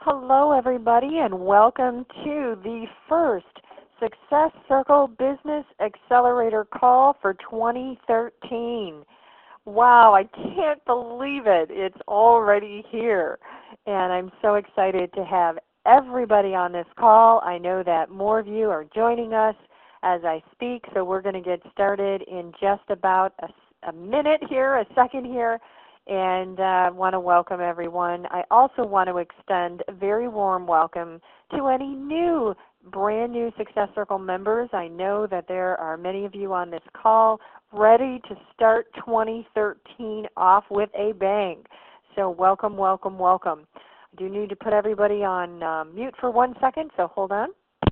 Hello, everybody, and welcome to the first Success Circle Business Accelerator call for 2013. Wow, I can't believe it. It's already here, and I'm so excited to have everybody on this call. I know that more of you are joining us as I speak, so we're going to get started in just about a minute here, a second here. And I want to welcome everyone. I also want to extend a very warm welcome to any brand new Success Circle members. I know that there are many of you on this call ready to start 2013 off with a bang. So welcome, welcome, welcome. I do need to put everybody on mute for 1 second, so hold on.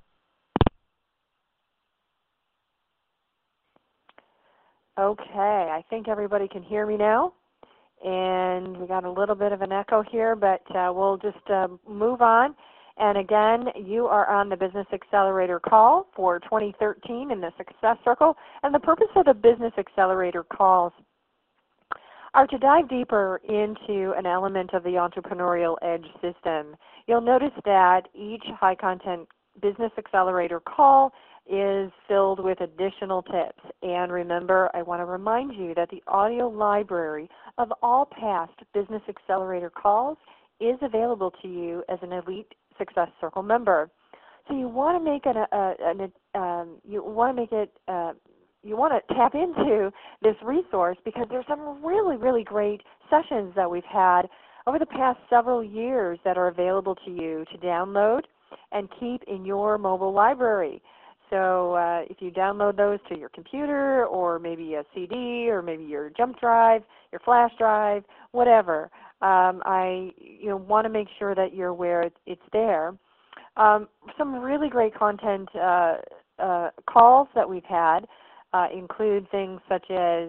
Okay, I think everybody can hear me now. And we got a little bit of an echo here, but we'll just move on. And again, you are on the Business Accelerator call for 2013 in the Success Circle. And the purpose of the Business Accelerator calls are to dive deeper into an element of the Entrepreneurial Edge system. You'll notice that each high-content Business Accelerator call is filled with additional tips. And remember, I want to remind you that the audio library of all past Business Accelerator calls is available to you as an Elite Success Circle member. So you want to make you want to tap into this resource because there's some really, really great sessions that we've had over the past several years that are available to you to download and keep in your mobile library. So if you download those to your computer or maybe a CD or maybe your jump drive, your flash drive, whatever, I want to make sure that you're aware it's there. Some really great content calls that we've had include things such as,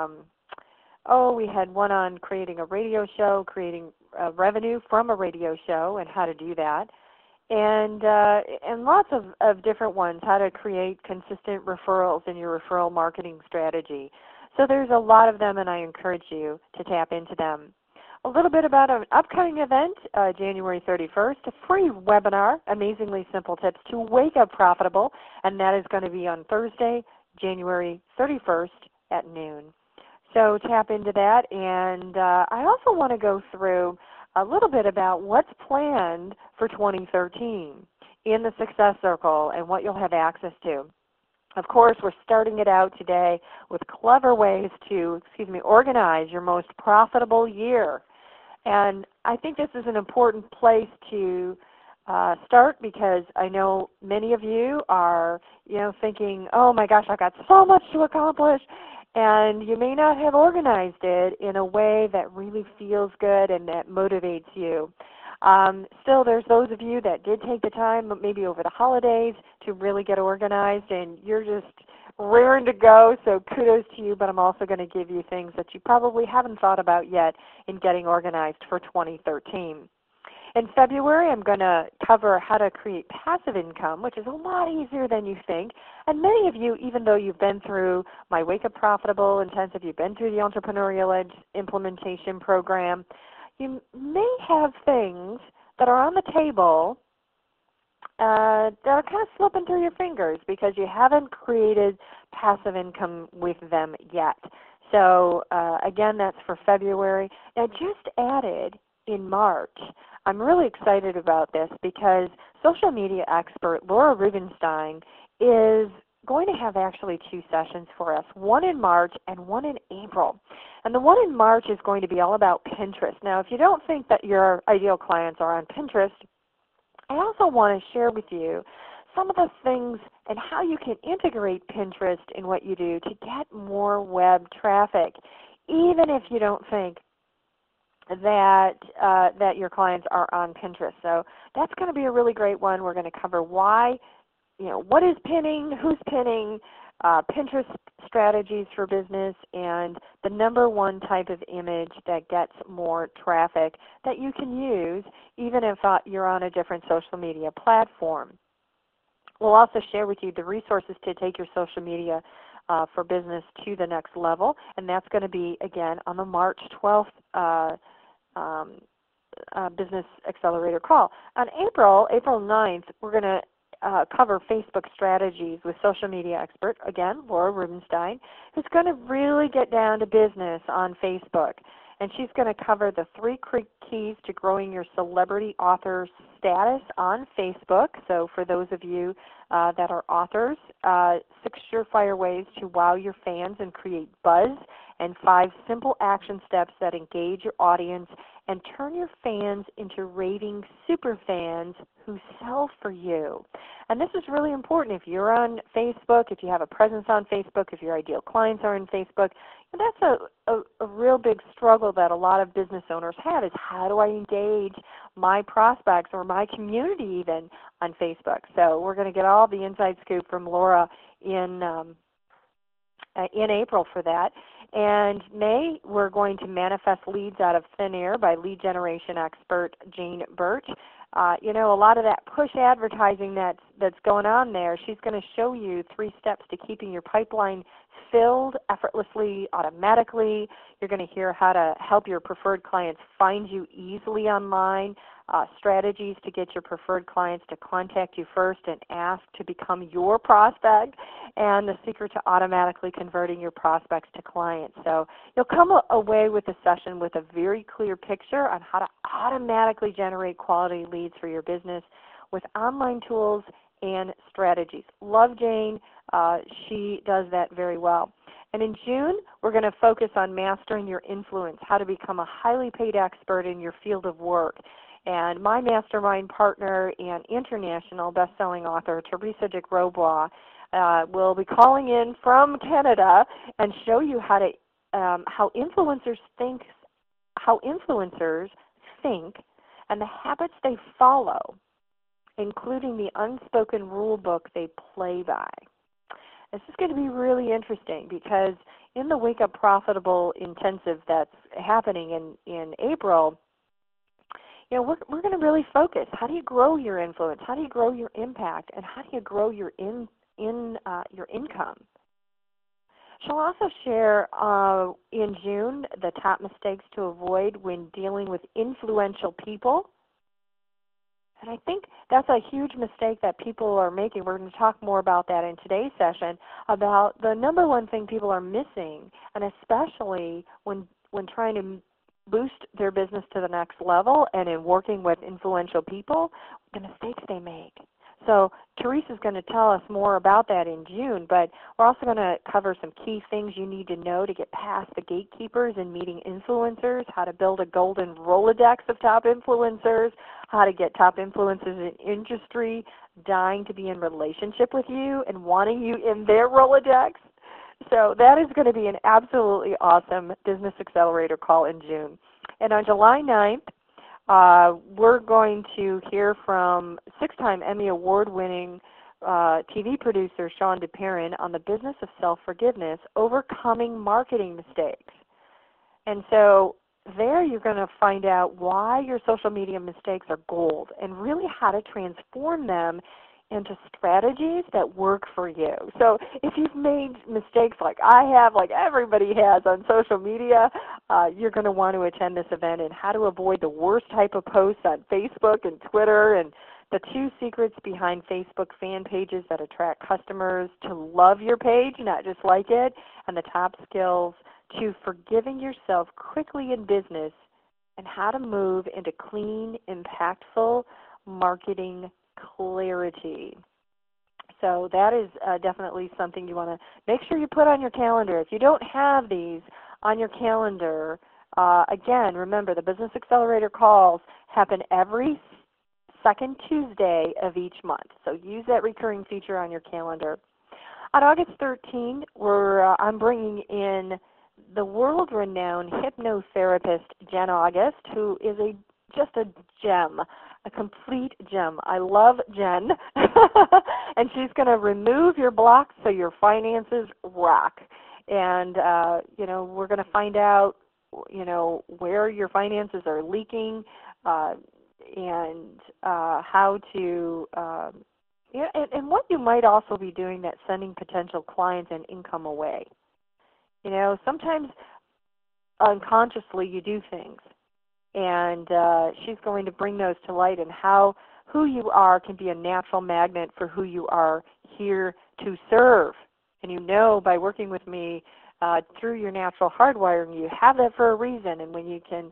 we had one on creating a radio show, creating revenue from a radio show and how to do that. And lots of different ones, how to create consistent referrals in your referral marketing strategy. So there's a lot of them, and I encourage you to tap into them. A little bit about an upcoming event, January 31st, a free webinar, Amazingly Simple Tips to Wake Up Profitable, and that is going to be on Thursday, January 31st at noon. So tap into that, and I also want to go through a little bit about what's planned for 2013 in the Success Circle and what you'll have access to. Of course, we're starting it out today with clever ways to, organize your most profitable year. And I think this is an important place to start because I know many of you are, thinking, oh my gosh, I've got so much to accomplish. And you may not have organized it in a way that really feels good and that motivates you. Still, there's those of you that did take the time, maybe over the holidays, to really get organized, and you're just raring to go, so kudos to you, but I'm also going to give you things that you probably haven't thought about yet in getting organized for 2013. In February, I'm going to cover how to create passive income, which is a lot easier than you think. And many of you, even though you've been through my Wake Up Profitable Intensive, you've been through the Entrepreneurial Edge implementation program, you may have things that are on the table that are kind of slipping through your fingers because you haven't created passive income with them yet. So again, that's for February. Now, just added in March, I'm really excited about this because social media expert Laura Rubenstein is going to have actually 2 sessions for us, one in March and one in April. And the one in March is going to be all about Pinterest. Now, if you don't think that your ideal clients are on Pinterest, I also want to share with you some of the things and how you can integrate Pinterest in what you do to get more web traffic, even if you don't think that your clients are on Pinterest. So that's going to be a really great one. We're going to cover why, what is pinning, who's pinning, Pinterest strategies for business, and the #1 type of image that gets more traffic that you can use even if you're on a different social media platform. We'll also share with you the resources to take your social media for business to the next level, and that's going to be, again, on the March 12th Business Accelerator Call. On April 9th, we're going to cover Facebook strategies with social media expert, again, Laura Rubenstein, who's going to really get down to business on Facebook. And she's going to cover the 3 keys to growing your celebrity author status on Facebook. So for those of you that are authors, 6 surefire ways to wow your fans and create buzz, and 5 simple action steps that engage your audience and turn your fans into raving super fans who sell for you. And this is really important. If you're on Facebook, if you have a presence on Facebook, if your ideal clients are in Facebook, that's a real big struggle that a lot of business owners have, is how do I engage my prospects or my community even on Facebook? So we're going to get all the inside scoop from Laura in April for that. And May, we're going to manifest leads out of thin air by lead generation expert Jane Birch. You know, a lot of that push advertising that's going on there, she's going to show you 3 steps to keeping your pipeline filled effortlessly, automatically. You're going to hear how to help your preferred clients find you easily online, strategies to get your preferred clients to contact you first and ask to become your prospect, and the secret to automatically converting your prospects to clients. So you'll come away with the session with a very clear picture on how to automatically generate quality leads for your business with online tools and strategies. Love Jane. She does that very well. And in June, we're going to focus on mastering your influence, how to become a highly paid expert in your field of work. And my mastermind partner and international best-selling author, Teresa de Grosbois, will be calling in from Canada and show you how to how influencers think, and the habits they follow, including the unspoken rule book they play by. This is going to be really interesting because in the Wake Up Profitable Intensive that's happening in April, you know, we're going to really focus. How do you grow your influence? How do you grow your impact? And how do you grow your your income? She'll also share in June the top mistakes to avoid when dealing with influential people. And I think that's a huge mistake that people are making. We're going to talk more about that in today's session, about the number one thing people are missing, and especially when trying to boost their business to the next level and in working with influential people, the mistakes they make. So Teresa's going to tell us more about that in June, but we're also going to cover some key things you need to know to get past the gatekeepers in meeting influencers, how to build a golden Rolodex of top influencers, how to get top influencers in industry dying to be in relationship with you and wanting you in their Rolodex. So that is going to be an absolutely awesome Business Accelerator call in June. And on July 9th, we're going to hear from 6-time Emmy Award-winning TV producer Sean DeParent on the business of self-forgiveness, overcoming marketing mistakes. And so there you're going to find out why your social media mistakes are gold and really how to transform them into strategies that work for you. So if you've made mistakes like I have, like everybody has on social media, you're going to want to attend this event, and how to avoid the worst type of posts on Facebook and Twitter, and the 2 secrets behind Facebook fan pages that attract customers to love your page, not just like it, and the top skills to forgiving yourself quickly in business, and how to move into clean, impactful marketing clarity. So that is definitely something you want to make sure you put on your calendar. If you don't have these on your calendar, again, remember the Business Accelerator calls happen every second Tuesday of each month. So use that recurring feature on your calendar. On August 13, I'm bringing in the world-renowned hypnotherapist Jen August, who is just a gem, a complete gem. I love Jen, and she's going to remove your blocks so your finances rock. And we're going to find out, where your finances are leaking, and how to, and what you might also be doing that's sending potential clients and income away. Sometimes unconsciously you do things, and she's going to bring those to light and who you are can be a natural magnet for who you are here to serve. And you know by working with me through your natural hardwiring, you have that for a reason. And when you can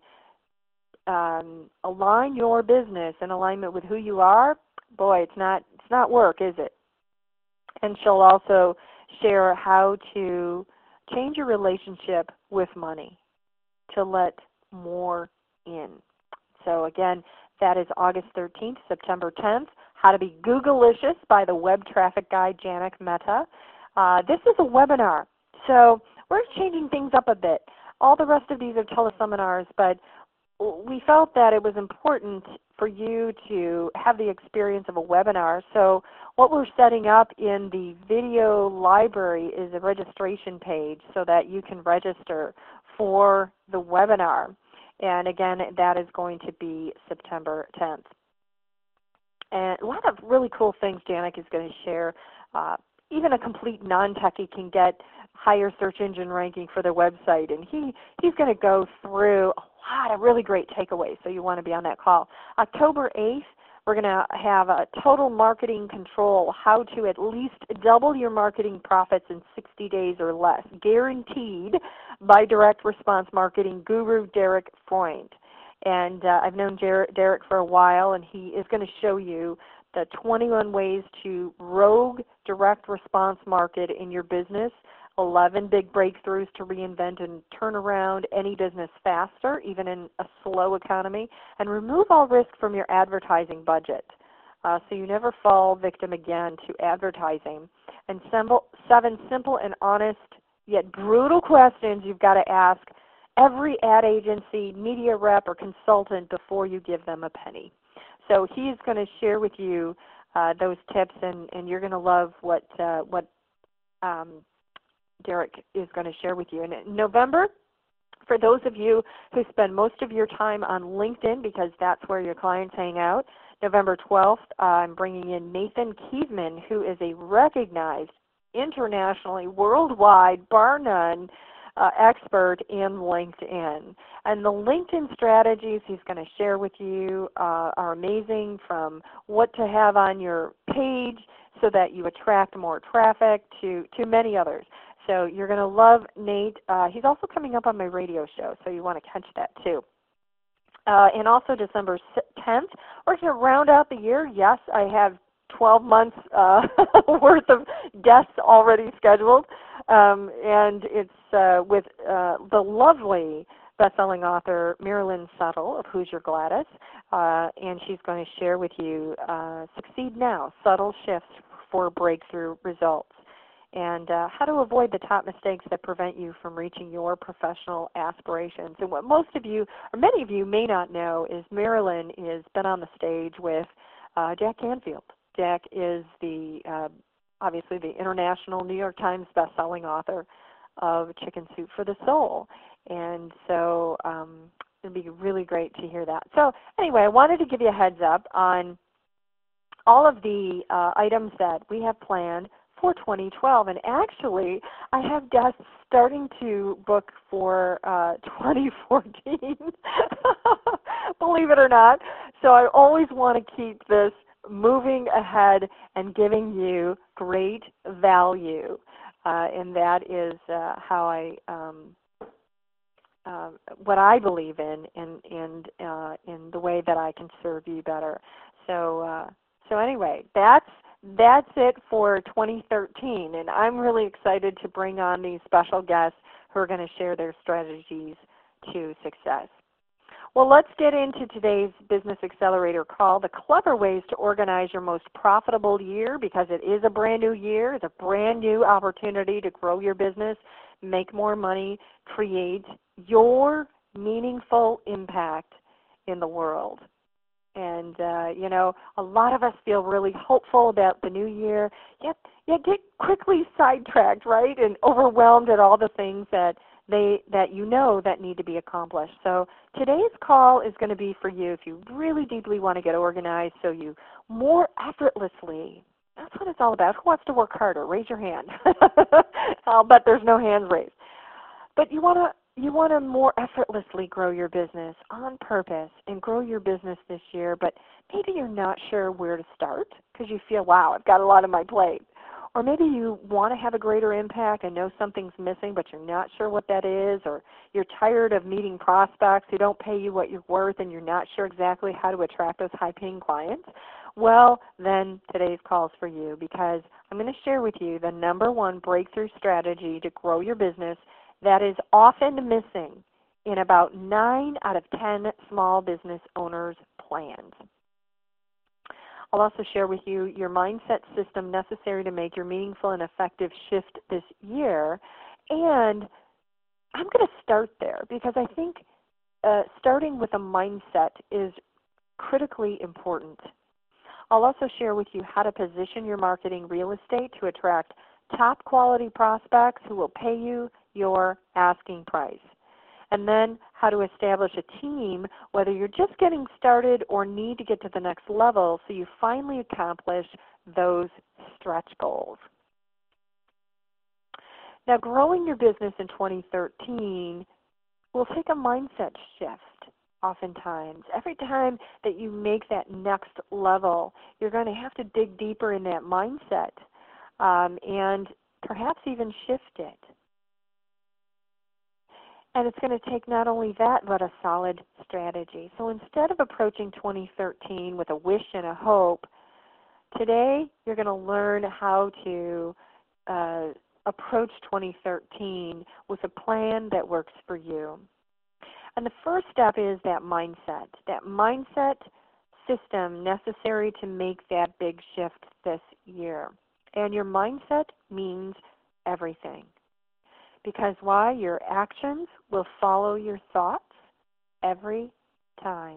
align your business in alignment with who you are, boy, it's not work, is it? And she'll also share how to change your relationship with money to let more in. So again, that is August 13th, September 10th. How to be Googleicious by the web traffic guy, Janek Mehta. This is a webinar, so we're changing things up a bit. All the rest of these are teleseminars, but we felt that it was important for you to have the experience of a webinar. So what we're setting up in the video library is a registration page so that you can register for the webinar. And again, that is going to be September 10th. And a lot of really cool things Janek is going to share. Even a complete non-techie can get higher search engine ranking for their website. And he's going to go through a lot of really great takeaways, so you want to be on that call. October 8th, we're going to have a total marketing control, how to at least double your marketing profits in 60 days or less, guaranteed by direct response marketing guru Derek Freund. And I've known Derek for a while, and he is going to show you the 21 ways to rogue direct response market in your business, 11 big breakthroughs to reinvent and turn around any business faster, even in a slow economy, and remove all risk from your advertising budget so you never fall victim again to advertising. And 7 simple and honest yet brutal questions you've got to ask every ad agency, media rep, or consultant before you give them a penny. So he's going to share with you those tips, and you're going to love what Derek is going to share with you. And in November, for those of you who spend most of your time on LinkedIn, because that's where your clients hang out, November 12th, I'm bringing in Nathan Kievman, who is a recognized internationally, worldwide, bar none, expert in LinkedIn. And the LinkedIn strategies he's going to share with you are amazing, from what to have on your page so that you attract more traffic to many others. So you're going to love Nate. He's also coming up on my radio show, so you want to catch that too. And also December 10th, we're going to round out the year. Yes, I have 12 months worth of guests already scheduled, and it's with the lovely best-selling author Marilyn Suttle of Who's Your Gladys, and she's going to share with you Succeed Now, Subtle Shifts for Breakthrough Results, and how to avoid the top mistakes that prevent you from reaching your professional aspirations. And what most of you, or many of you may not know, is Marilyn has been on the stage with Jack Canfield. Jack is obviously the international New York Times best-selling author of Chicken Soup for the Soul. And so it would be really great to hear that. So anyway, I wanted to give you a heads up on all of the items that we have planned for 2012. And actually, I have guests starting to book for 2014, believe it or not. So I always want to keep this moving ahead and giving you great value. And that is how I, what I believe in the way that I can serve you better. So anyway, that's it for 2013, and I'm really excited to bring on these special guests who are going to share their strategies to success. Well, let's get into today's Business Accelerator call, the clever ways to organize your most profitable year, because it is a brand new year. It's a brand new opportunity to grow your business, make more money, create your meaningful impact in the world. And, you know, a lot of us feel really hopeful about the new year, yet get quickly sidetracked, right, and overwhelmed at all the things that you know that need to be accomplished. So today's call is going to be for you if you really deeply want to get organized so you more effortlessly, that's what it's all about. Who wants to work harder? Raise your hand. I'll bet there's no hands raised. But you want to You want to more effortlessly grow your business on purpose and grow your business this year, but maybe you're not sure where to start because you feel, wow, I've got a lot on my plate. Or maybe you want to have a greater impact and know something's missing, but you're not sure what that is, or you're tired of meeting prospects who don't pay you what you're worth and you're not sure exactly how to attract those high-paying clients. Well, then today's call is for you, because I'm going to share with you the #1 breakthrough strategy to grow your business that is often missing in about 9 out of 10 small business owners' plans. I'll also share with you your mindset system necessary to make your meaningful and effective shift this year. And I'm going to start there because I think starting with a mindset is critically important. I'll also share with you how to position your marketing real estate to attract top quality prospects who will pay you your asking price. And then how to establish a team, whether you're just getting started or need to get to the next level so you finally accomplish those stretch goals. Now, growing your business in 2013 will take a mindset shift oftentimes. Every time that you make that next level, you're going to have to dig deeper in that mindset and perhaps even shift it. And it's going to take not only that, but a solid strategy. So instead of approaching 2013 with a wish and a hope, today you're going to learn how to approach 2013 with a plan that works for you. And the first step is that mindset system necessary to make that big shift this year. And your mindset means everything. Because why? Your actions will follow your thoughts every time.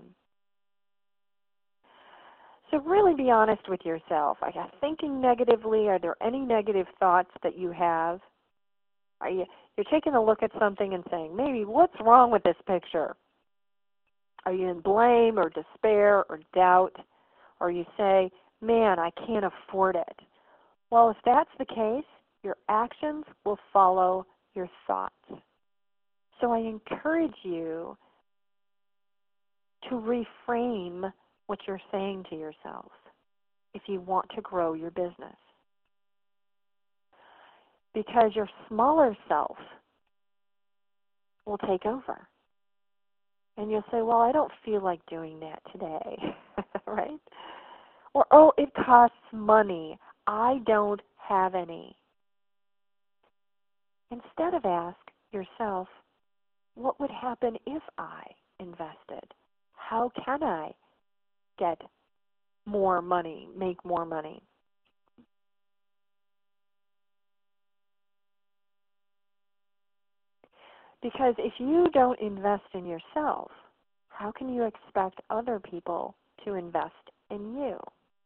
So really be honest with yourself. Are you thinking negatively? Are there any negative thoughts that you have? You're taking a look at something and saying, maybe, what's wrong with this picture? Are you in blame or despair or doubt? Or you say, man, I can't afford it. Well, if that's the case, your actions will follow your thoughts. So I encourage you to reframe what you're saying to yourself if you want to grow your business. Because your smaller self will take over. And you'll say, well, I don't feel like doing that today, right? Or, oh, it costs money. I don't have any. Instead of ask yourself, what would happen if I invested? How can I get more money, make more money? Because if you don't invest in yourself, how can you expect other people to invest in you?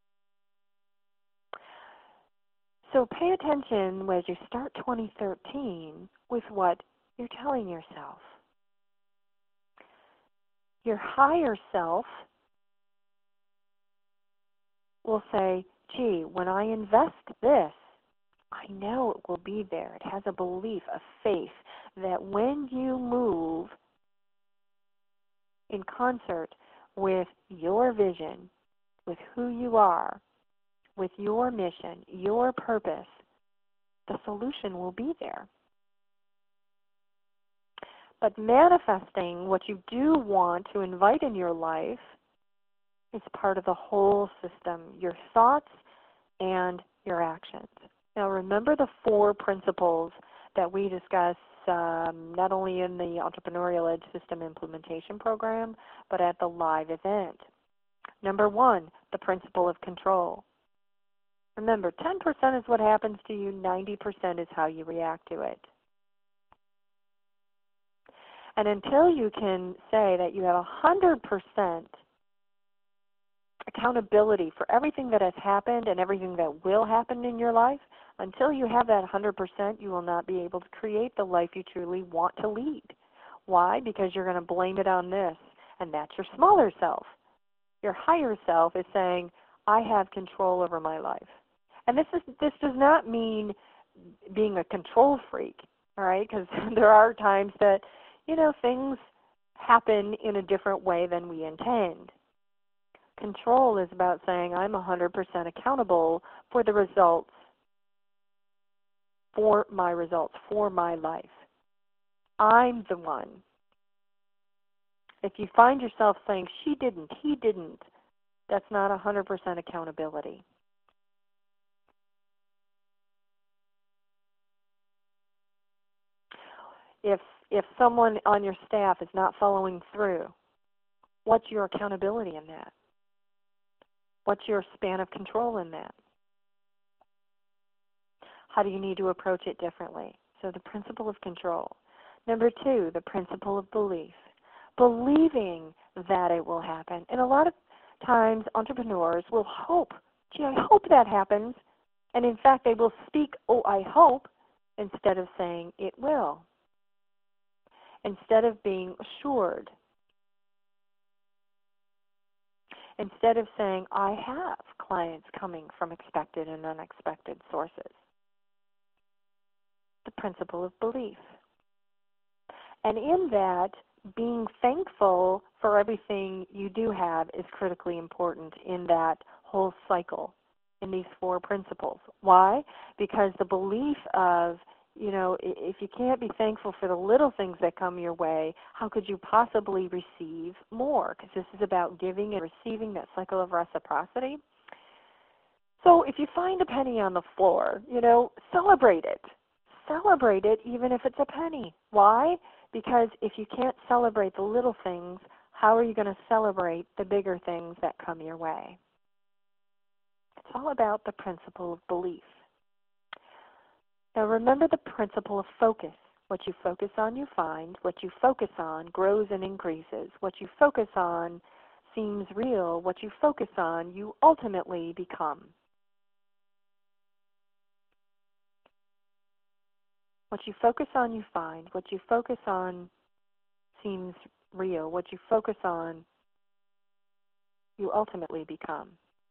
So pay attention as you start 2013 with what you're telling yourself. Your higher self will say, gee, when I invest this, I know it will be there. It has a belief, a faith that when you move in concert with your vision, with who you are, with your mission, your purpose, the solution will be there. But manifesting what you do want to invite in your life is part of the whole system, your thoughts and your actions. Now remember the 4 principles that we discuss not only in the Entrepreneurial Edge System Implementation Program, but at the live event. Number 1, the principle of control. Remember, 10% is what happens to you, 90% is how you react to it. And until you can say that you have 100% accountability for everything that has happened and everything that will happen in your life, until you have that 100%, you will not be able to create the life you truly want to lead. Why? Because you're going to blame it on this, and that's your smaller self. Your higher self is saying, I have control over my life. And this does not mean being a control freak, all right? Because there are times that things happen in a different way than we intend. Control is about saying, I'm 100% accountable for the results, for my life. I'm the one. If you find yourself saying, she didn't, he didn't, that's not 100% accountability. If someone on your staff is not following through, what's your accountability in that? What's your span of control in that? How do you need to approach it differently? So the principle of control. Number 2, the principle of belief. Believing that it will happen. And a lot of times entrepreneurs will hope, gee, I hope that happens. And in fact, they will speak, oh, I hope, instead of saying it will. Instead of being assured. Instead of saying, I have clients coming from expected and unexpected sources. The principle of belief. And in that, being thankful for everything you do have is critically important in that whole cycle, in these 4 principles. Why? Because the belief of, if you can't be thankful for the little things that come your way, how could you possibly receive more? Because this is about giving and receiving, that cycle of reciprocity. So if you find a penny on the floor, celebrate it. Celebrate it even if it's a penny. Why? Because if you can't celebrate the little things, how are you going to celebrate the bigger things that come your way? It's all about the principle of belief. Now remember the principle of focus. What you focus on, you find. What you focus on grows and increases. What you focus on seems real. What you focus on, you ultimately become. What you focus on, you find. What you focus on seems real. What you focus on, you ultimately become.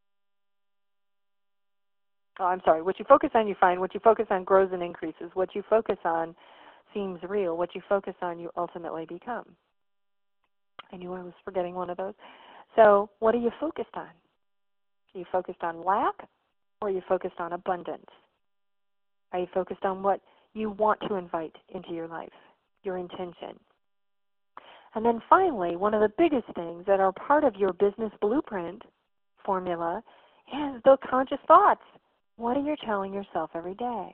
What you focus on, you find. What you focus on grows and increases. What you focus on seems real. What you focus on, you ultimately become. I knew I was forgetting one of those. So what are you focused on? Are you focused on lack, or are you focused on abundance? Are you focused on what you want to invite into your life, your intention? And then finally, one of the biggest things that are part of your business blueprint formula is the conscious thoughts. What are you telling yourself every day?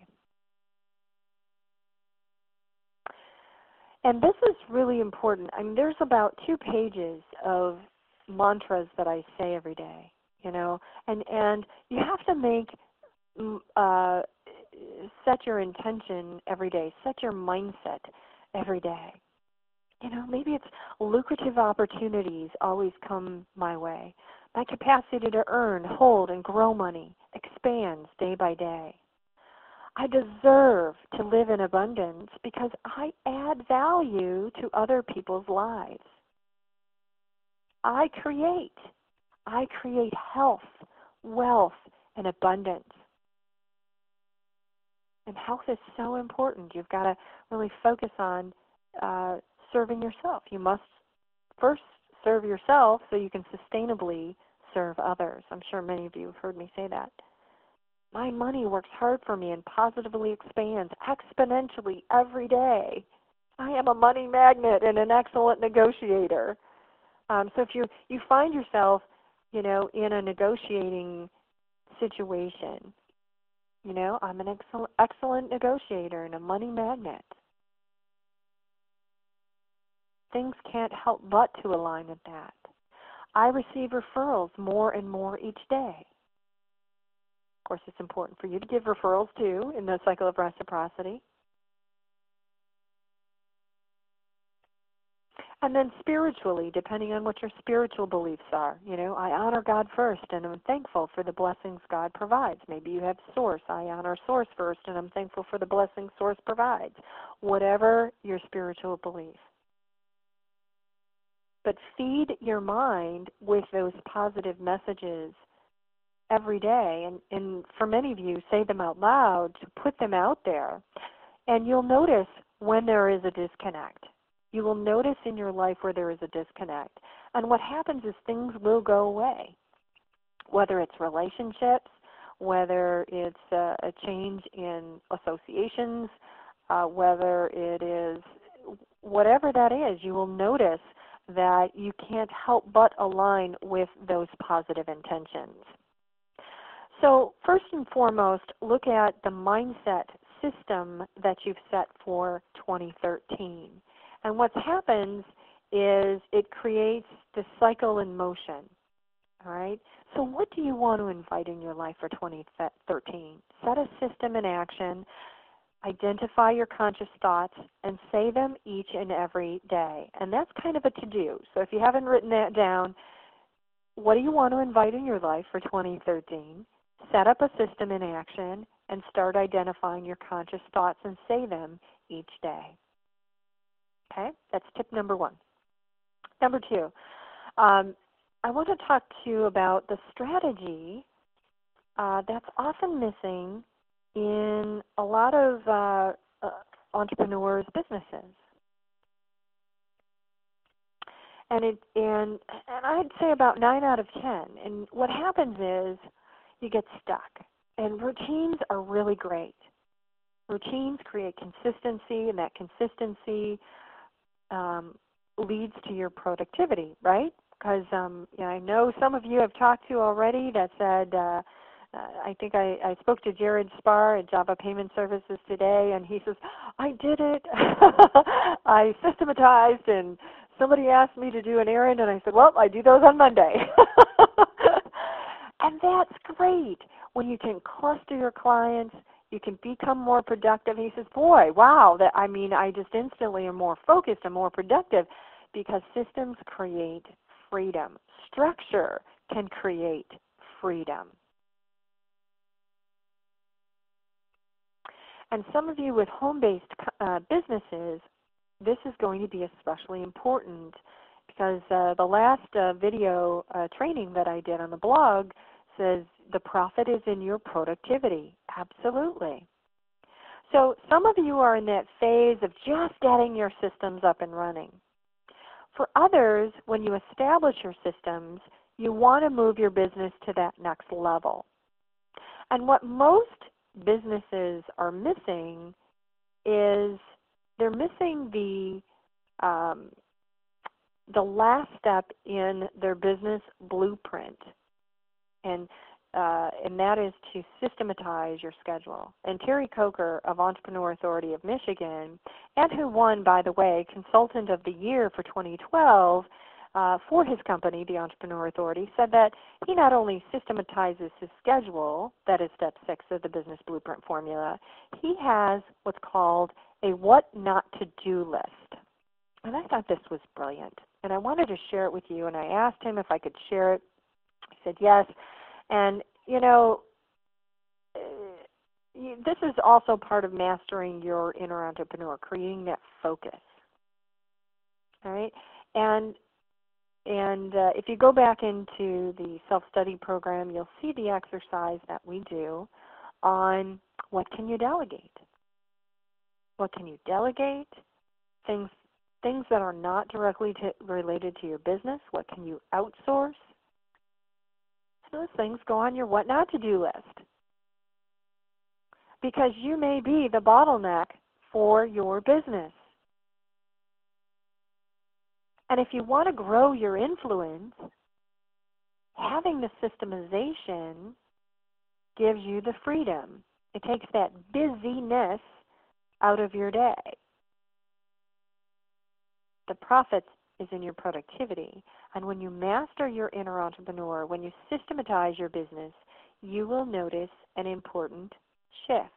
And this is really important. I mean, there's about 2 pages of mantras that I say every day, and you have to make set your intention every day, set your mindset every day. Maybe it's lucrative opportunities always come my way. My capacity to earn, hold, and grow money expands day by day. I deserve to live in abundance because I add value to other people's lives. I create health, wealth, and abundance. And health is so important. You've got to really focus on serving yourself. You must first serve yourself so you can sustainably serve others. I'm sure many of you have heard me say that. My money works hard for me and positively expands exponentially every day. I am a money magnet and an excellent negotiator. So if you find yourself, in a negotiating situation, I'm an excellent negotiator and a money magnet. Things can't help but to align with that. I receive referrals more and more each day. Of course, it's important for you to give referrals too in the cycle of reciprocity. And then spiritually, depending on what your spiritual beliefs are, I honor God first and I'm thankful for the blessings God provides. Maybe you have Source. I honor Source first and I'm thankful for the blessings Source provides. Whatever your spiritual belief. But feed your mind with those positive messages every day. And for many of you, say them out loud to put them out there. And you'll notice when there is a disconnect. You will notice in your life where there is a disconnect. And what happens is things will go away, whether it's relationships, whether it's a change in associations, whether it is whatever that is, you will notice that you can't help but align with those positive intentions. So first and foremost, look at the mindset system that you've set for 2013. And what happens is it creates the cycle in motion. All right? So what do you want to invite in your life for 2013? Set a system in action, identify your conscious thoughts, and say them each and every day. And that's kind of a to-do. So if you haven't written that down, what do you want to invite in your life for 2013? Set up a system in action and start identifying your conscious thoughts and say them each day. Okay? That's tip number one. Number two, I want to talk to you about the strategy that's often missing in a lot of entrepreneurs' businesses. And I'd say about 9 out of 10. And what happens is you get stuck. And routines are really great. Routines create consistency, and that consistency leads to your productivity, right? Because I know some of you have talked to already that said, I think I spoke to Jared Spar at Java Payment Services today, and he says, I did it. I systematized, and somebody asked me to do an errand, and I said, well, I do those on Monday. And that's great. When you can cluster your clients, you can become more productive. He says, boy, wow, I just instantly am more focused and more productive because systems create freedom. Structure can create freedom. And some of you with home-based businesses, this is going to be especially important because the last video training that I did on the blog says the profit is in your productivity. Absolutely. So some of you are in that phase of just getting your systems up and running. For others, when you establish your systems, you want to move your business to that next level. And what most businesses are missing is they're missing the last step in their business blueprint, and that is to systematize your schedule. And Terry Coker of Entrepreneur Authority of Michigan, and who won, by the way, Consultant of the Year for 2012 for his company, the Entrepreneur Authority, said that he not only systematizes his schedule, that is step 6 of the business blueprint formula, he has what's called a what not to do list. And I thought this was brilliant. And I wanted to share it with you, and I asked him if I could share it. He said yes. And, this is also part of mastering your inner entrepreneur, creating that focus. All right? And if you go back into the self-study program, you'll see the exercise that we do on what can you delegate. What can you delegate? Things that are not directly related to your business. What can you outsource? Those things go on your what not to do list. Because you may be the bottleneck for your business. And if you want to grow your influence, having the systemization gives you the freedom. It takes that busyness out of your day. The profit is in your productivity. And when you master your inner entrepreneur, when you systematize your business, you will notice an important shift.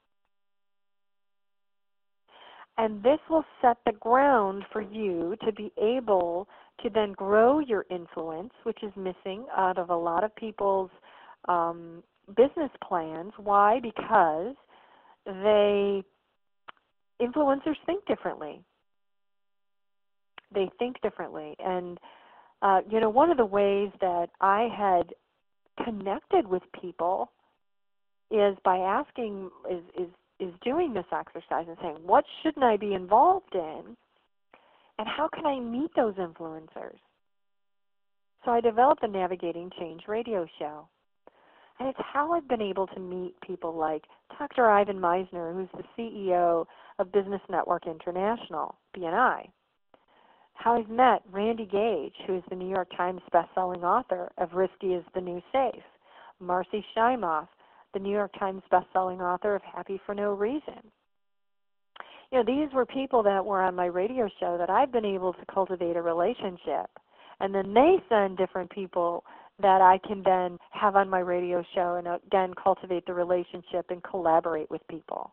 And this will set the ground for you to be able to then grow your influence, which is missing out of a lot of people's business plans. Why? Because influencers think differently. They think differently. And, one of the ways that I had connected with people is by asking, is doing this exercise and saying, what shouldn't I be involved in? And how can I meet those influencers? So I developed the Navigating Change radio show. And it's how I've been able to meet people like Dr. Ivan Misner, who's the CEO of Business Network International, BNI. How I've met Randy Gage, who is the New York Times bestselling author of Risky is the New Safe. Marcy Shimoff, the New York Times bestselling author of Happy for No Reason. You know, these were people that were on my radio show that I've been able to cultivate a relationship. And then they send different people that I can then have on my radio show and again cultivate the relationship and collaborate with people.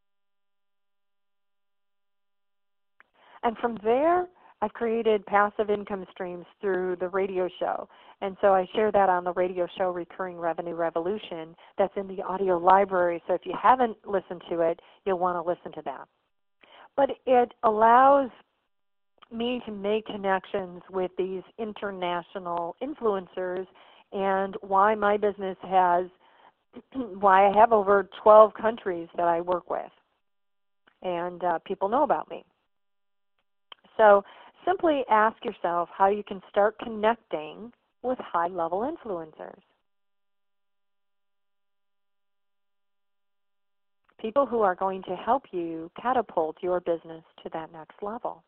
And from there, I've created passive income streams through the radio show. And so I share that on the radio show Recurring Revenue Revolution that's in the audio library. So if you haven't listened to it, you'll want to listen to that. But it allows me to make connections with these international influencers and why my business has, why I have over 12 countries that I work with. And people know about me. So simply ask yourself how you can start connecting with high-level influencers. People who are going to help you catapult your business to that next level.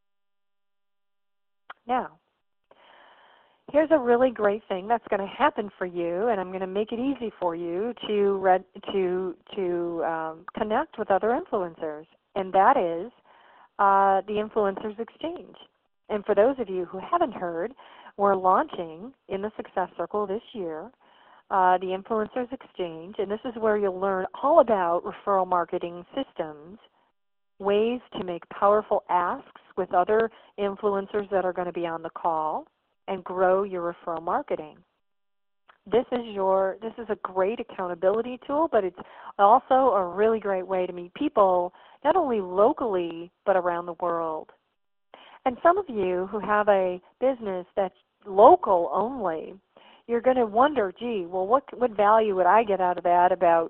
Now, here's a really great thing that's going to happen for you, and I'm going to make it easy for you to connect with other influencers, and that is the Influencers Exchange. And for those of you who haven't heard, we're launching in the Success Circle this year the Influencers Exchange, and this is where you'll learn all about referral marketing systems, ways to make powerful asks with other influencers that are going to be on the call, and grow your referral marketing. This is a great accountability tool, but it's also a really great way to meet people, not only locally, but around the world. And some of you who have a business that's local only, you're going to wonder, gee, well, what value would I get out of that about,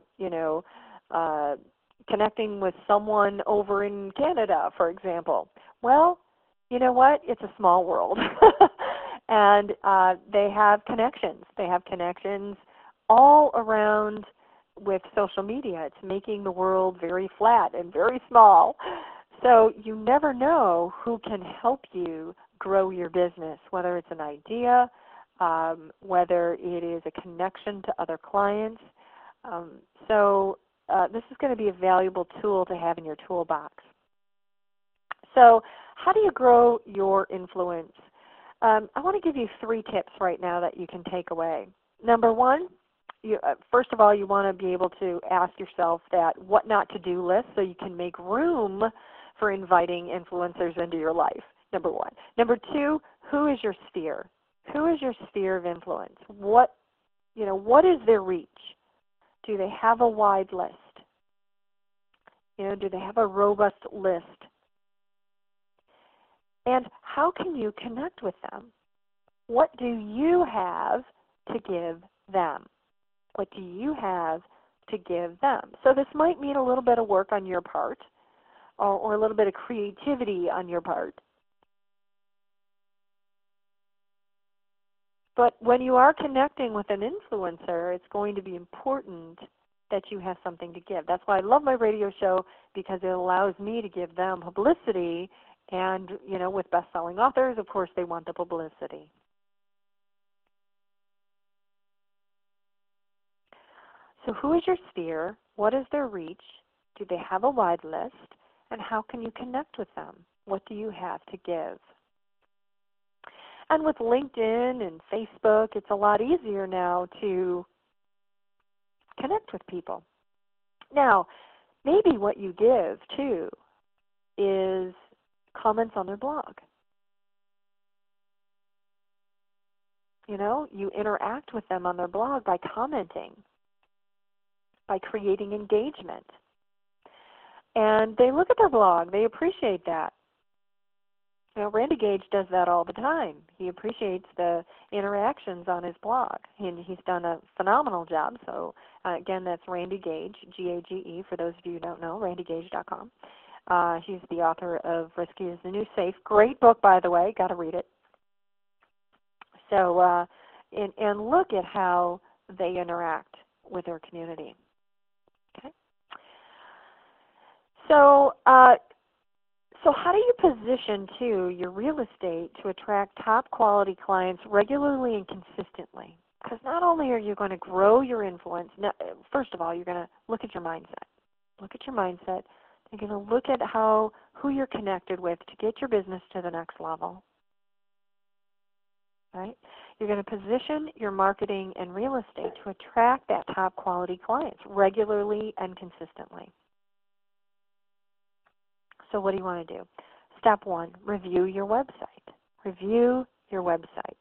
connecting with someone over in Canada, for example? Well, you know what? It's a small world. And they have connections. They have connections all around with social media. It's making the world very flat and very small. So you never know who can help you grow your business, whether it's an idea, whether it is a connection to other clients. This is going to be a valuable tool to have in your toolbox. So how do you grow your influence? I want to give you 3 tips right now that you can take away. Number 1, first of all, you want to be able to ask yourself that what not to do list so you can make room for inviting influencers into your life, number 1. Number 2, who is your sphere? Who is your sphere of influence? What is their reach? Do they have a wide list? Do they have a robust list? And how can you connect with them? What do you have to give them? What do you have to give them? So this might mean a little bit of work on your part or a little bit of creativity on your part. But when you are connecting with an influencer, it's going to be important that you have something to give. That's why I love my radio show, because it allows me to give them publicity. And, with best-selling authors, of course, they want the publicity. So who is your sphere? What is their reach? Do they have a wide list? And how can you connect with them? What do you have to give? And with LinkedIn and Facebook, it's a lot easier now to connect with people. Now, maybe what you give, too, is comments on their blog. You interact with them on their blog by commenting, by creating engagement. And they look at their blog. They appreciate that. Randy Gage does that all the time. He appreciates the interactions on his blog, and he's done a phenomenal job. So, again, that's Randy Gage, G-A-G-E, for those of you who don't know, randygage.com. She's the author of Risky is the New Safe. Great book, by the way. Got to read it. So, and look at how they interact with their community. Okay. So, so how do you position, too, your real estate to attract top quality clients regularly and consistently? Because not only are you going to grow your influence, first of all, you're going to look at your mindset. Look at your mindset. You're going to look at who you're connected with to get your business to the next level. Right? You're going to position your marketing and real estate to attract that top quality clients regularly and consistently. So what do you want to do? Step 1, review your website. Review your website.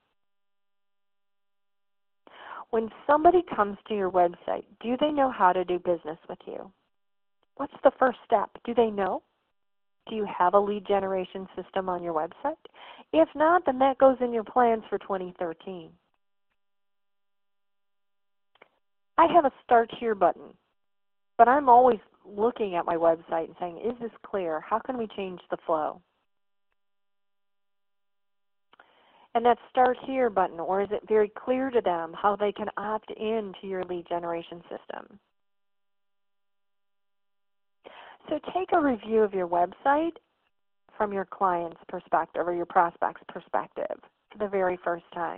When somebody comes to your website, do they know how to do business with you? What's the first step? Do they know? Do you have a lead generation system on your website? If not, then that goes in your plans for 2013. I have a Start Here button, but I'm always looking at my website and saying, is this clear? How can we change the flow? And that Start Here button, or is it very clear to them how they can opt in to your lead generation system? So take a review of your website from your client's perspective or your prospect's perspective for the very first time.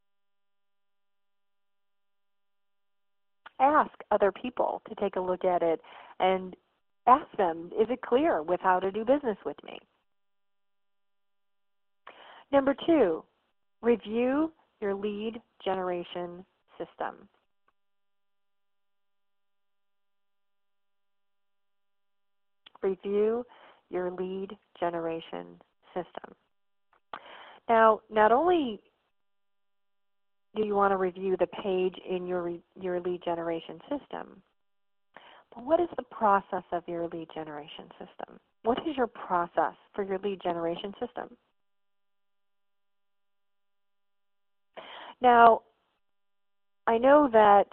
Ask other people to take a look at it and ask them, is it clear with how to do business with me? Number 2, review your lead generation system. Review your lead generation system. Now, not only do you want to review the page in your lead generation system, but what is the process of your lead generation system? What is your process for your lead generation system? Now, I know that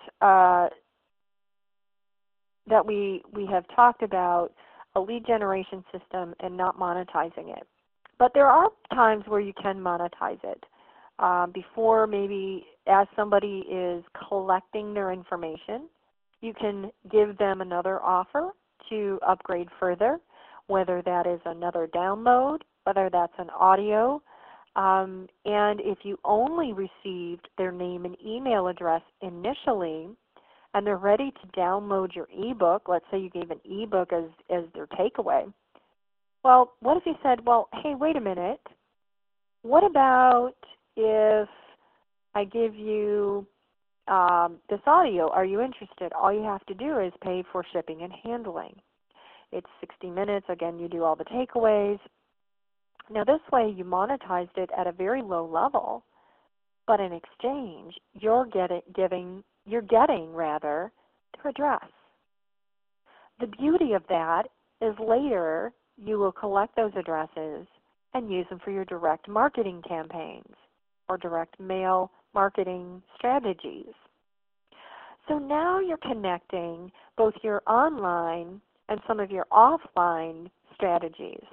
that we have talked about a lead generation system and not monetizing it. But there are times where you can monetize it. Before, maybe as somebody is collecting their information, you can give them another offer to upgrade further, whether that is another download, whether that's an audio. And if you only received their name and email address initially, and they're ready to download your ebook, let's say you gave an ebook as their takeaway, well, what if you said, well, hey, wait a minute, what about if I give you this audio? Are you interested? All you have to do is pay for shipping and handling. It's 60 minutes. Again, you do all the takeaways. Now, this way you monetized it at a very low level, but in exchange, you're getting their address. The beauty of that is later you will collect those addresses and use them for your direct marketing campaigns or direct mail marketing strategies. So now you're connecting both your online and some of your offline strategies.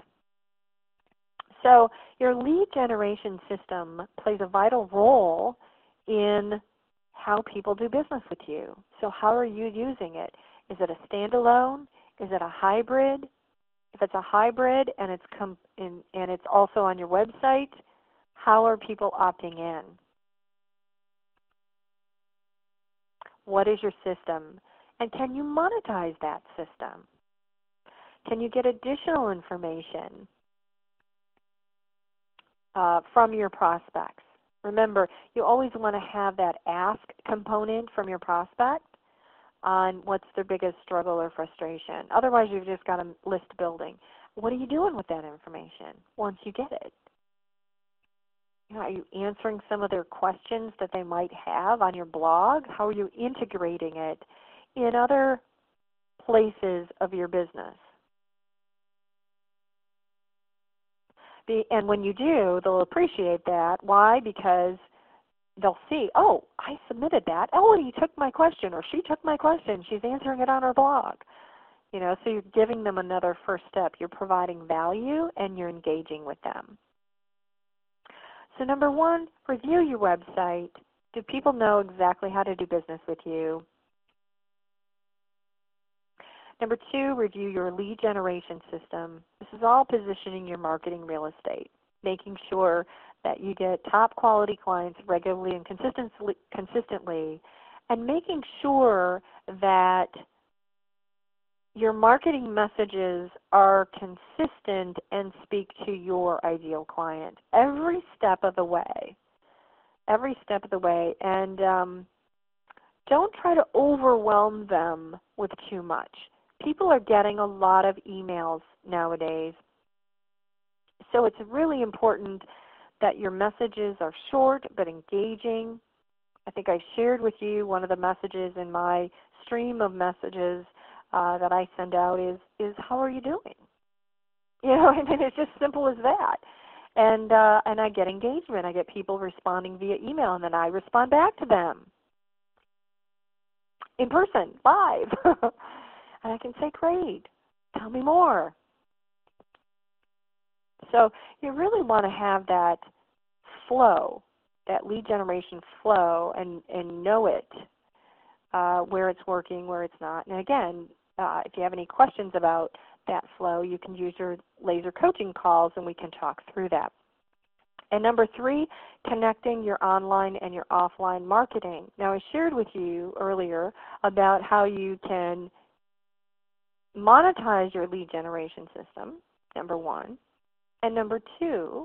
So your lead generation system plays a vital role in how people do business with you. So how are you using it? Is it a standalone? Is it a hybrid? If it's a hybrid and it's also on your website, how are people opting in? What is your system? And can you monetize that system? Can you get additional information from your prospects? Remember, you always want to have that ask component from your prospect on what's their biggest struggle or frustration. Otherwise, you've just got a list building. What are you doing with that information once you get it? Are you answering some of their questions that they might have on your blog? How are you integrating it in other places of your business? And when you do, they'll appreciate that. Why? Because they'll see, oh, I submitted that. Oh, he took my question, or she took my question. She's answering it on her blog. So you're giving them another first step. You're providing value and you're engaging with them. So number one, review your website. Do people know exactly how to do business with you? Number two, review your lead generation system. This is all positioning your marketing real estate, making sure that you get top quality clients regularly and consistently, and making sure that your marketing messages are consistent and speak to your ideal client every step of the way. Every step of the way. And don't try to overwhelm them with too much. People are getting a lot of emails nowadays. So it's really important that your messages are short but engaging. I think I shared with you one of the messages in my stream of messages that I send out is how are you doing? It's just simple as that. And I get engagement. I get people responding via email, and then I respond back to them in person, live. And I can say, great, tell me more. So you really want to have that flow, that lead generation flow, and know it, where it's working, where it's not. And again, if you have any questions about that flow, you can use your laser coaching calls and we can talk through that. And number three, connecting your online and your offline marketing. Now I shared with you earlier about how you can monetize your lead generation system, number one. And number two,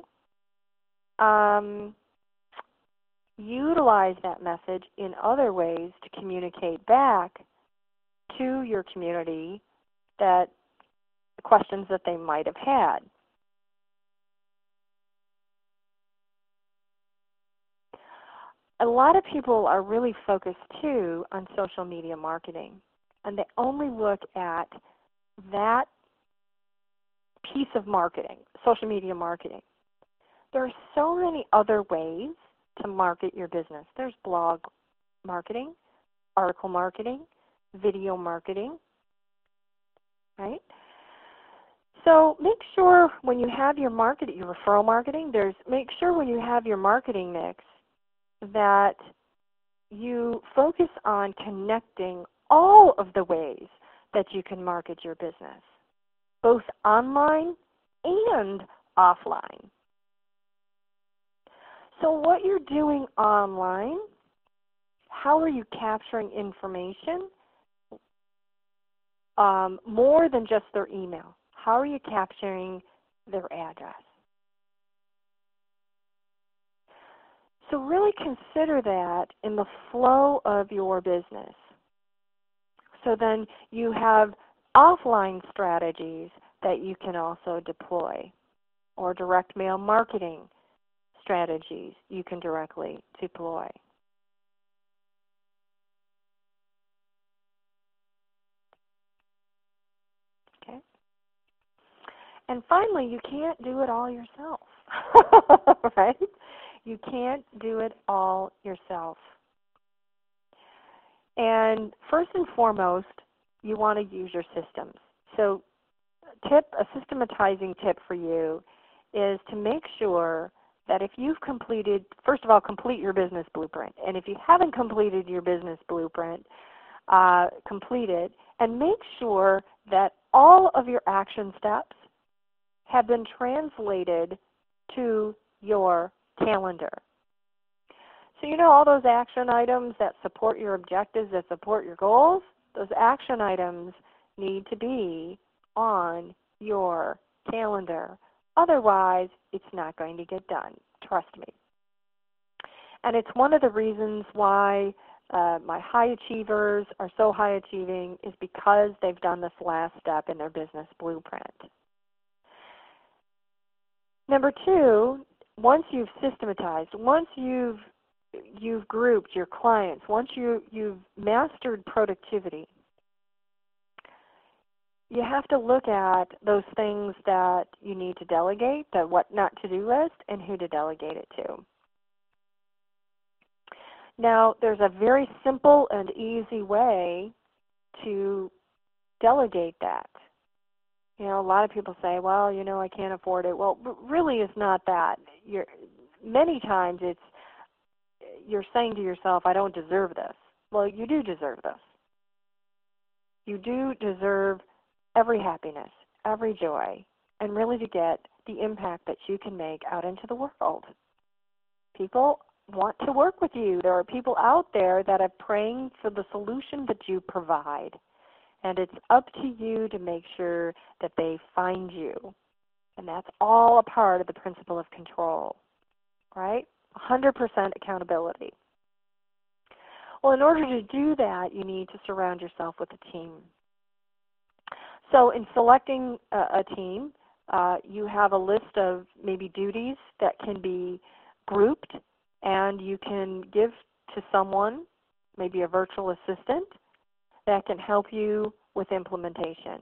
utilize that message in other ways to communicate back to your community that questions that they might have had. A lot of people are really focused too on social media marketing, and they only look at that piece of marketing, social media marketing. There are so many other ways to market your business. There's blog marketing, article marketing, video marketing, right? So make sure when you have your marketing, your referral marketing, make sure when you have your marketing mix that you focus on connecting all of the ways that you can market your business, both online and offline. So what you're doing online, how are you capturing information more than just their email? How are you capturing their address? So really consider that in the flow of your business. So then you have offline strategies that you can also deploy, or direct mail marketing strategies you can directly deploy. Okay. And finally, you can't do it all yourself, right? You can't do it all yourself. And first and foremost, you want to use your systems. So a systematizing tip for you is to make sure that if you've completed, first of all, complete your business blueprint. And if you haven't completed your business blueprint, complete it, and make sure that all of your action steps have been translated to your calendar. So all those action items that support your objectives, that support your goals, those action items need to be on your calendar. Otherwise, it's not going to get done. Trust me. And it's one of the reasons why my high achievers are so high achieving is because they've done this last step in their business blueprint. Number two, once you've systematized, once you've grouped your clients, once you've mastered productivity, you have to look at those things that you need to delegate, the what not to do list, and who to delegate it to. Now, there's a very simple and easy way to delegate that. You know, a lot of people say, well, you know, I can't afford it. Well, really it's not that. Many times you're saying to yourself, I don't deserve this. Well, you do deserve this. You do deserve every happiness, every joy, and really to get the impact that you can make out into the world. People want to work with you. There are people out there that are praying for the solution that you provide. And it's up to you to make sure that they find you. And that's all a part of the principle of control, right? 100% accountability. Well, in order to do that, you need to surround yourself with a team. So in selecting a team, you have a list of maybe duties that can be grouped, and you can give to someone, maybe a virtual assistant, that can help you with implementation.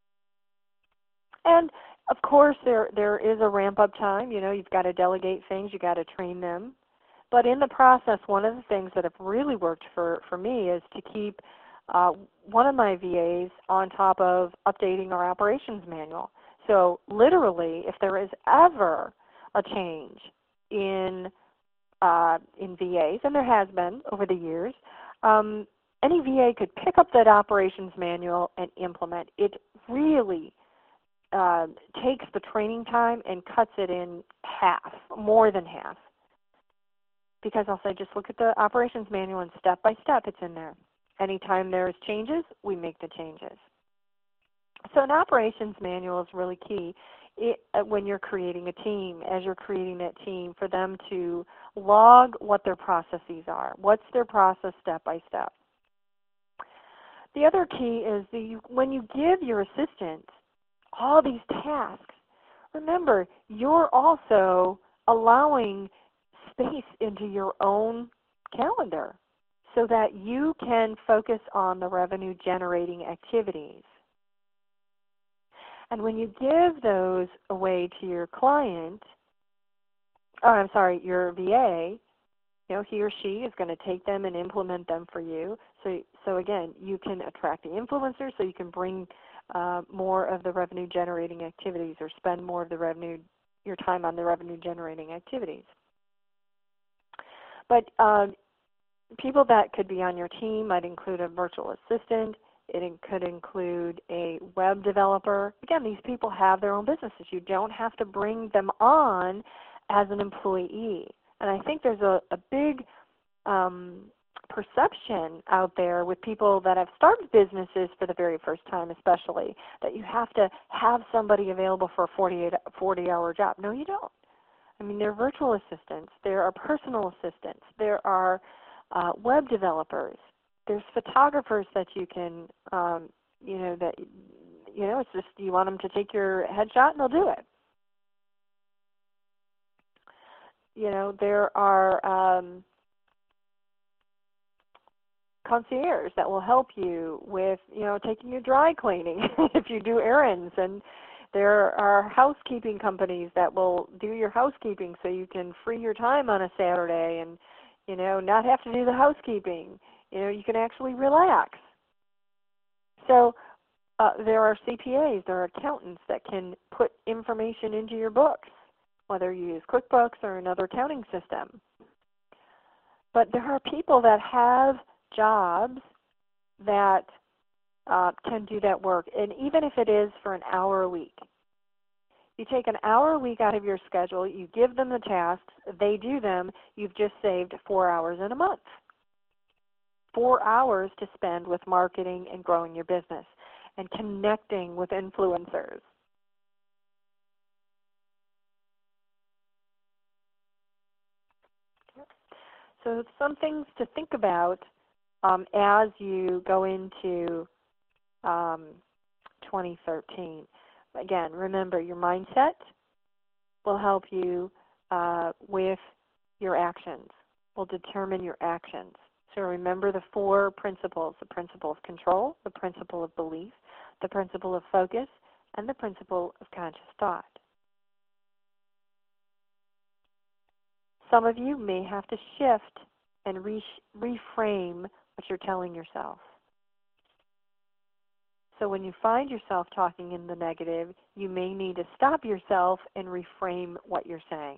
And of course, there is a ramp-up time. You know, you've got to delegate things, you've got to train them. But in the process, one of the things that have really worked for me is to keep one of my VAs on top of updating our operations manual. So literally, if there is ever a change in VAs, and there has been over the years, any VA could pick up that operations manual and implement. It really takes the training time and cuts it in half, more than half. Because I'll say, just look at the operations manual and step by step it's in there. Anytime there's changes, we make the changes. So an operations manual is really key when you're creating a team, as you're creating that team, for them to log what their processes are. What's their process step by step? The other key is when you give your assistant all these tasks, remember, you're also allowing space into your own calendar so that you can focus on the revenue generating activities. And when you give those away to your client, your VA, you know, he or she is going to take them and implement them for you. So again, you can attract the influencers, so you can bring more of the revenue generating activities, or spend more of your time on the revenue generating activities. But people that could be on your team might include a virtual assistant. It could include a web developer. Again, these people have their own businesses. You don't have to bring them on as an employee. And I think there's a big perception out there with people that have started businesses for the very first time, especially, that you have to have somebody available for a 40-hour job. No, you don't. I mean, there are virtual assistants. There are personal assistants. There are web developers. There's photographers that you can, it's just you want them to take your headshot and they'll do it. You know, there are concierge that will help you with, taking your dry cleaning if you do errands. And there are housekeeping companies that will do your housekeeping so you can free your time on a Saturday and, not have to do the housekeeping. You can actually relax. So there are CPAs, there are accountants that can put information into your books, whether you use QuickBooks or another accounting system. But there are people that have jobs that can do that work, and even if it is for an hour a week. You take an hour a week out of your schedule, you give them the tasks, they do them, you've just saved 4 hours in a month. 4 hours to spend with marketing and growing your business and connecting with influencers. So some things to think about as you go into 2013. Again, remember, your mindset will help you with your actions, will determine your actions. So remember the 4 principles: the principle of control, the principle of belief, the principle of focus, and the principle of conscious thought. Some of you may have to shift and reframe what you're telling yourself. So when you find yourself talking in the negative, you may need to stop yourself and reframe what you're saying.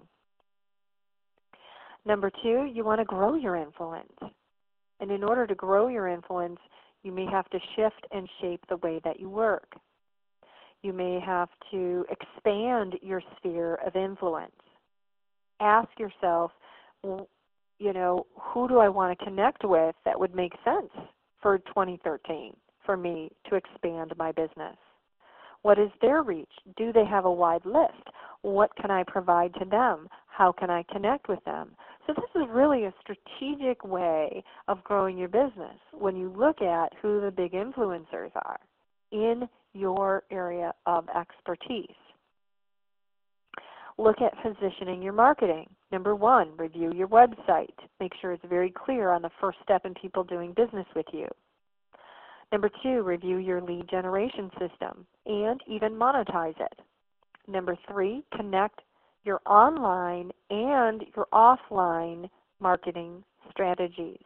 Number 2, you want to grow your influence. And in order to grow your influence, you may have to shift and shape the way that you work. You may have to expand your sphere of influence. Ask yourself, you know, who do I want to connect with that would make sense for 2013 for me to expand my business? What is their reach? Do they have a wide list? What can I provide to them? How can I connect with them? So this is really a strategic way of growing your business when you look at who the big influencers are in your area of expertise. Look at positioning your marketing. Number 1, review your website. Make sure it's very clear on the first step in people doing business with you. Number 2, review your lead generation system and even monetize it. Number 3, connect your online and your offline marketing strategies.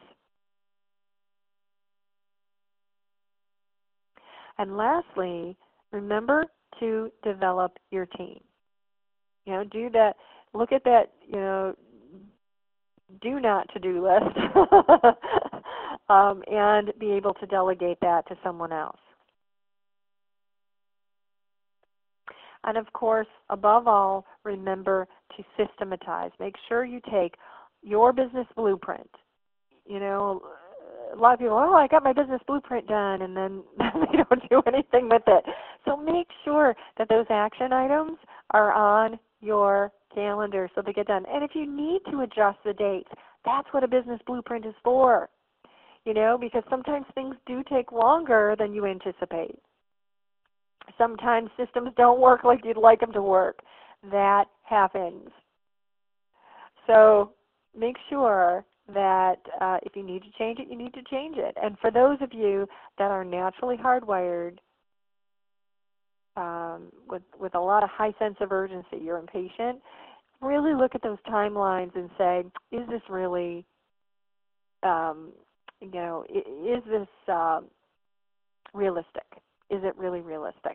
And lastly, remember to develop your team. You know, do that, look at that, you know, do not to-do list and be able to delegate that to someone else. And of course, above all, remember to systematize. Make sure you take your business blueprint. You know, a lot of people, oh, I got my business blueprint done, and then they don't do anything with it. So make sure that those action items are on your calendar so they get done. And if you need to adjust the dates, that's what a business blueprint is for. You know, because sometimes things do take longer than you anticipate. Sometimes systems don't work like you'd like them to work. That happens. So make sure that if you need to change it, you need to change it. And for those of you that are naturally hardwired with a lot of high sense of urgency, you're impatient, really look at those timelines and say, is this really, you know, is this realistic? Is it really realistic?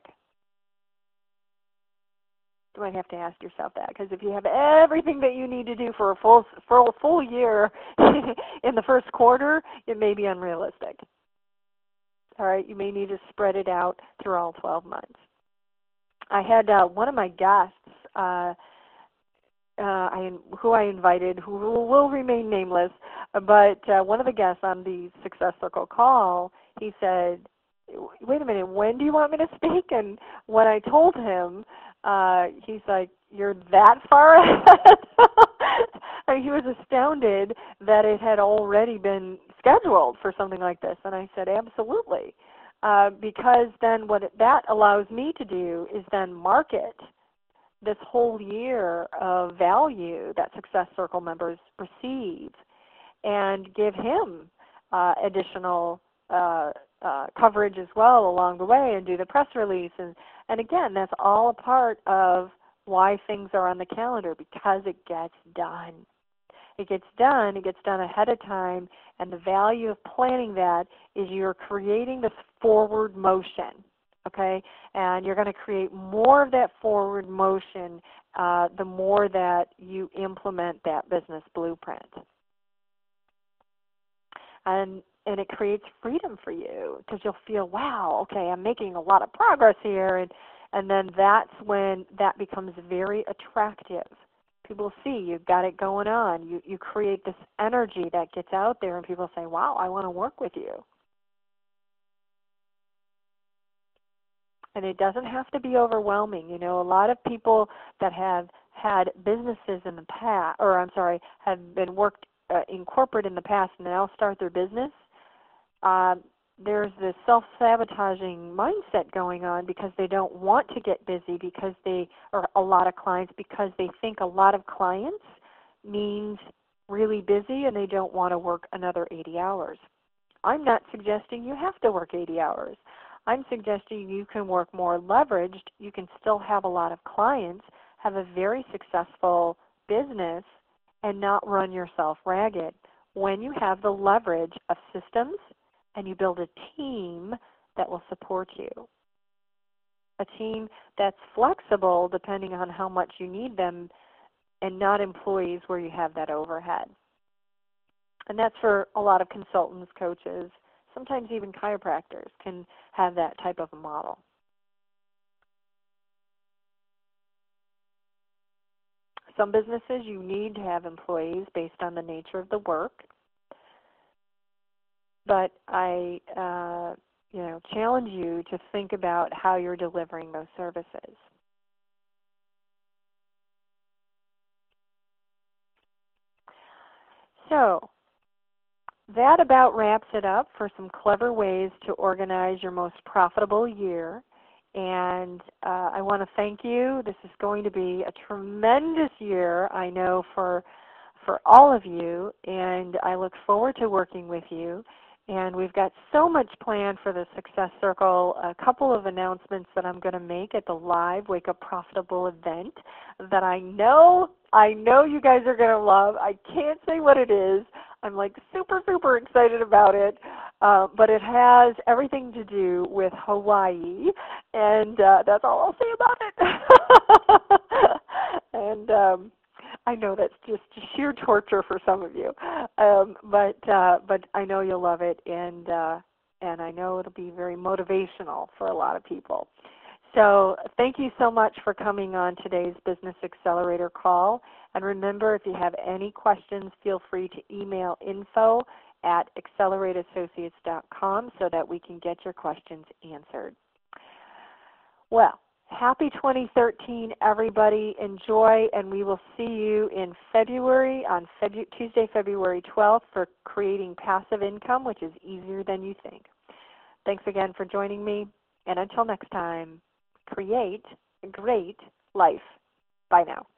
You might have to ask yourself that, because if you have everything that you need to do for a full year in the first quarter, it may be unrealistic. All right, you may need to spread it out through all 12 months. I had one of my guests who I invited, who will remain nameless, but one of the guests on the Success Circle call, he said, wait a minute, when do you want me to speak? And when I told him, he's like, you're that far ahead? I mean, he was astounded that it had already been scheduled for something like this. And I said, absolutely. Because then what that allows me to do is then market this whole year of value that Success Circle members receive and give him additional coverage as well along the way, and do the press release. And again, that's all a part of why things are on the calendar, because it gets done. It gets done ahead of time, and the value of planning that is you're creating this forward motion, okay? And you're going to create more of that forward motion the more that you implement that business blueprint. And it creates freedom for you, because you'll feel, wow, okay, I'm making a lot of progress here, and then that's when that becomes very attractive. People see you've got it going on. You create this energy that gets out there, and people say, wow, I want to work with you. And it doesn't have to be overwhelming. You know, a lot of people that have had businesses in the past, or I'm sorry, have been worked in corporate in the past and now start their business, there's this self-sabotaging mindset going on because they don't want to get busy, because or a lot of clients, because they think a lot of clients means really busy and they don't want to work another 80 hours. I'm not suggesting you have to work 80 hours. I'm suggesting you can work more leveraged. You can still have a lot of clients, have a very successful business, and not run yourself ragged when you have the leverage of systems and you build a team that will support you. A team that's flexible depending on how much you need them, and not employees where you have that overhead. And that's for a lot of consultants, coaches, sometimes even chiropractors can have that type of a model. Some businesses, you need to have employees based on the nature of the work. But I challenge you to think about how you're delivering those services. So that about wraps it up for some clever ways to organize your most profitable year. And I want to thank you. This is going to be a tremendous year, I know, for all of you, and I look forward to working with you. And we've got so much planned for the Success Circle, a couple of announcements that I'm going to make at the live Wake Up Profitable event that I know you guys are going to love. I can't say what it is. I'm like super, super excited about it. But it has everything to do with Hawaii, and that's all I'll say about it. And I know that's just sheer torture for some of you, but I know you'll love it, and I know it'll be very motivational for a lot of people. So thank you so much for coming on today's Business Accelerator call. And remember, if you have any questions, feel free to email info@accelerateassociates.com so that we can get your questions answered. Well, happy 2013, everybody. Enjoy, and we will see you in February, on Tuesday, February 12th, for Creating Passive Income, which is easier than you think. Thanks again for joining me, and until next time, create a great life. Bye now.